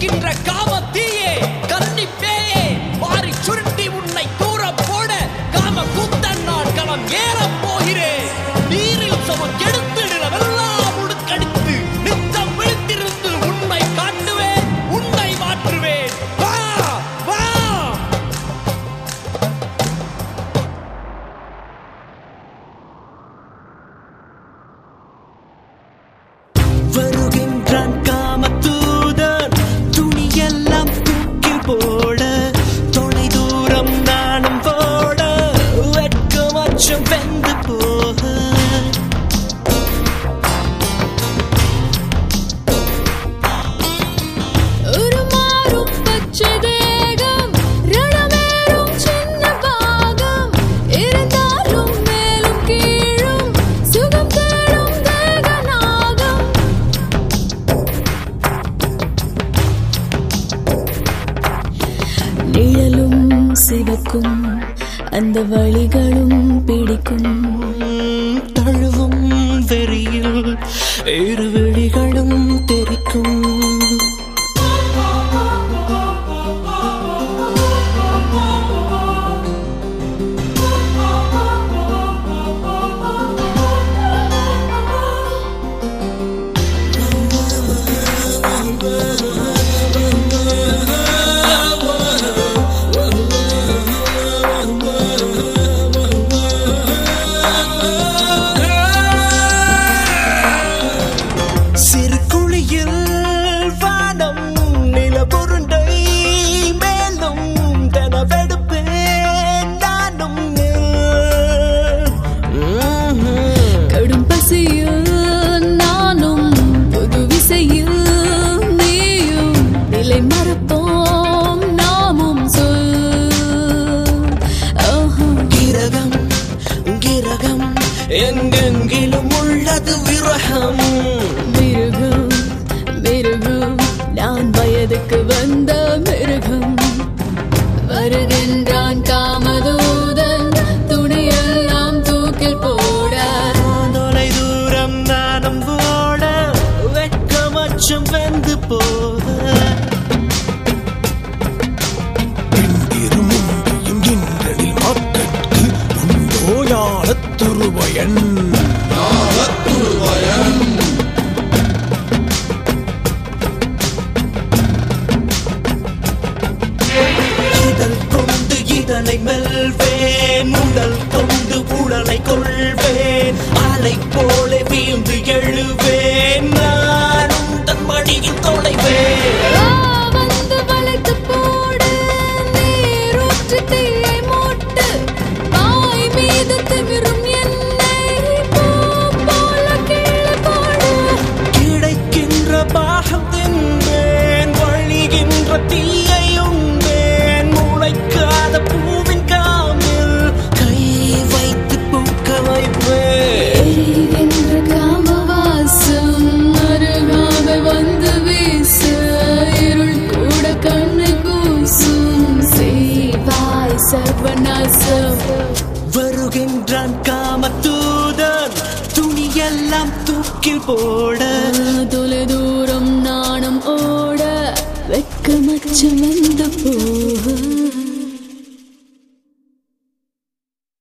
எரிகின்ற காமத்தீயே, கன்னிப்பேயே, வாரி சுருட்டி உன்னை தூர போட காம கூத்தன் நான் களம் ஏறப் போகிறேன். நீரில் சமம் கெடுத்திடவெல்லாம் முடுக்கடித்து நித்தம் விழித்திருந்து உன்னை காட்டுவேன், உன்னை மாற்றுவேன். வா வா. வருகின்றான் காமத்தூதன், துணியெல்லாம் தூக்கி போட, தொலை தூரம் நானும் போட, வெட்கமச்சம் வெந்து போக. உருமாறும் பச்சை தேகம், ரணமேறும் சின்ன பாகம், இருந்தாலும் மேலும் கீழும் சுகம் தேடும் தேகநாகம். நிழலும் சிவக்கும், அந்த வழிகளும் பிடிக்கும். தழுவும் வெறியில் இரு விழிகளும் தெரிக்கும். சிறு குழியில் வானம் நிலபுருண்டை மேலும் தனவெடுப்பேன் நானும். கடும் பசியில் நானும், புது விசையில் நீயும், நிலை மறப்போம் நாமும் சொல். கிரகம் கிரகம் எங்கெங்கிலும் உள்ளது விரகம். மிருகம் மிருகம், நான் வயதுக்கு வந்த மிருகம். வருகின்றான் காமதூதன், துணியெல்லாம் தூக்கில் போட, தொலை தூரம் நானும் போட, வெட்கமச்சம் வெந்து போக. இதழ் கொண்டு இதனை மெல்வேன், உடல் கொண்டு உடலை கொள்வேன், அலை போல வீழ்ந்து எழுவேன், நானும் தன் மடியில் தொலைவேன். வந்து வளைத்து போடு, நீரூற்று தீயை மூட்டு, வாய் மீது திமிரும் என்னை பூ போல கீழே போடு. கிடைக்கின்ற பாகம் தின்பேன், வழிகின்ற தீயை உண்பேன், முளைக்காத பூவின் காமில் கை வைத்து பூக்க வைப்பேன். எரிகின்ற காமவாசம் அருகாமை வந்து வீச, இருள் கூட கண்ணை கூசும், செய்வாய் சர்வநாசம். வருகின்றான் காமத்தூதன், துணியெல்லாம் தூக்கில் போட, தொலை தூரம் நாணம் ஓட, வெட்கமச்சம் வந்து போக.